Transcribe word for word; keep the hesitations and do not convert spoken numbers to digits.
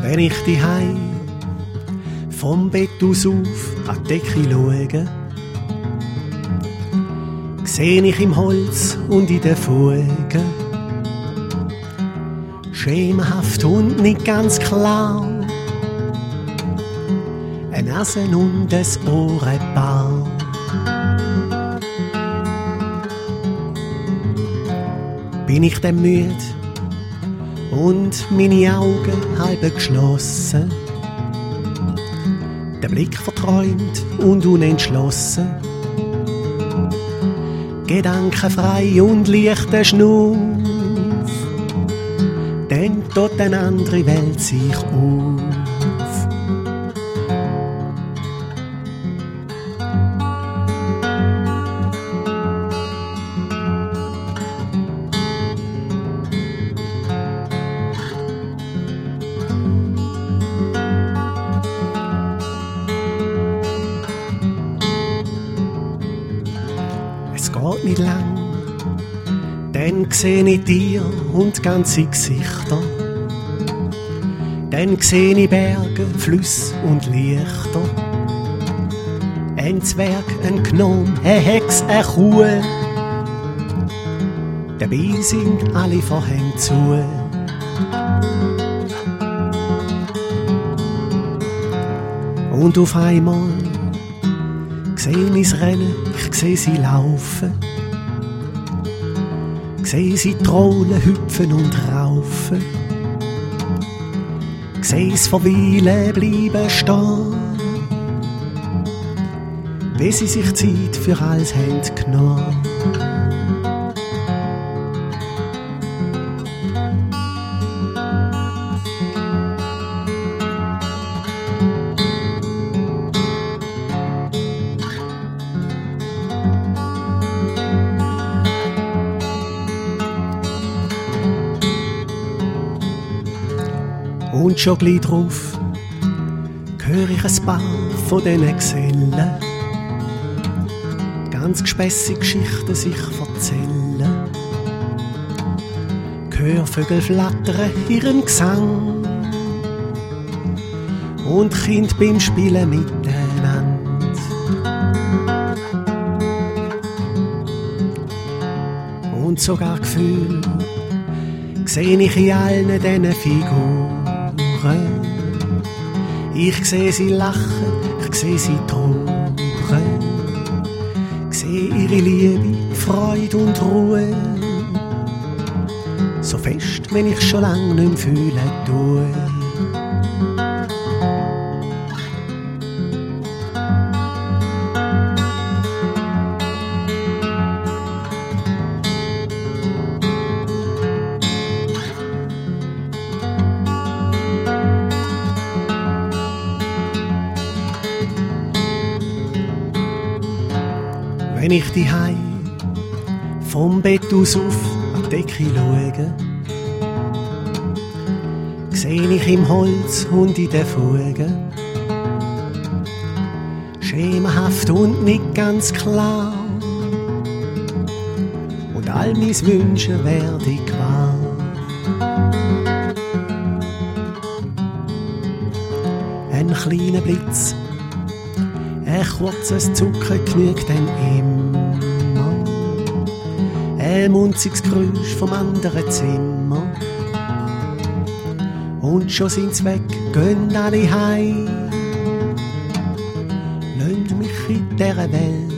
Wenn ich die Hei vom Bett aus auf an die Decke schaue, seh ich im Holz und in den Fugen schemenhaft und nicht ganz klar ein Nasen und ein Ohrenpaar. Bin ich dann müde und meine Augen halb geschlossen, der Blick verträumt und unentschlossen, gedankenfrei und leichter Schnuff, dann tut eine andere Welt sich auf. Es geht nicht lang, dann seh ich Tier und ganze Gesichter. Dann seh ich Berge, Flüsse und Lichter. Ein Zwerg, ein Gnom, eine Hex, eine Kuh. Dabei sind alle Vorhänge zu. Und auf einmal seh ich's rennen, ich seh sie laufen. Seh sie trollen, hüpfen und raufen. Seh's verweilen, bleiben stehen, wie sie sich Zeit für alles haben genommen. Und schon gleich drauf hör ich ein paar von diesen Gesellen ganz gespässige Geschichten sich erzählen. Hör Vögel flattern ihren Gesang und Kind beim Spielen miteinander. Und sogar Gefühl seh ich in allen diesen Figuren. Ich seh sie lachen, ich seh sie trauern, seh ihre Liebe, Freude und Ruhe, so fest, wenn ich schon lang nicht mehr fühlen tue. Wenn ich die Hei vom Bett aus auf an die Decke schaue, seh ich im Holz und in den Fugen schemenhaft und nicht ganz klar, und all mein Wünschen werd ich wahr. Ein kleiner Blitz, ein kurzes Zucken genügt dann immer. Ein munziges Geräusch vom anderen Zimmer. Und schon sind's weg, gehen alle heim. Lasst mich in dieser Welt